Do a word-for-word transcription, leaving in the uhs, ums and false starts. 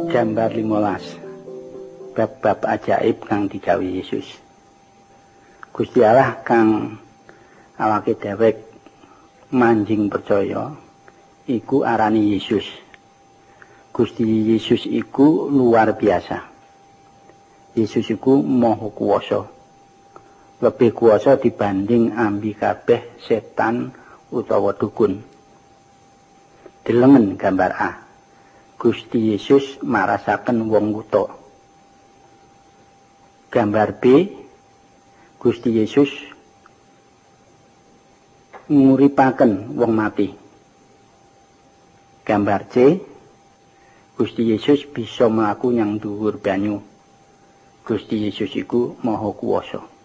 Gambar limolas. Bab-bab ajaib kang digawe Yesus. Gusti Allah kang awake dhewek manjing percaya iku arani Yesus. Gusti Yesus iku luar biasa. Yesus iku maha kuwasa. Lebih kuwasa dibanding ambi kabeh setan utawa dukun. Delengen gambar A. Gusti Yesus marasaken wong wuta. Gambar B. Gusti Yesus nguripaken wong mati. Gambar C. Gusti Yesus bisa mlaku nyang dhuwur banyu. Gusti Yesus iku maha kuwasa.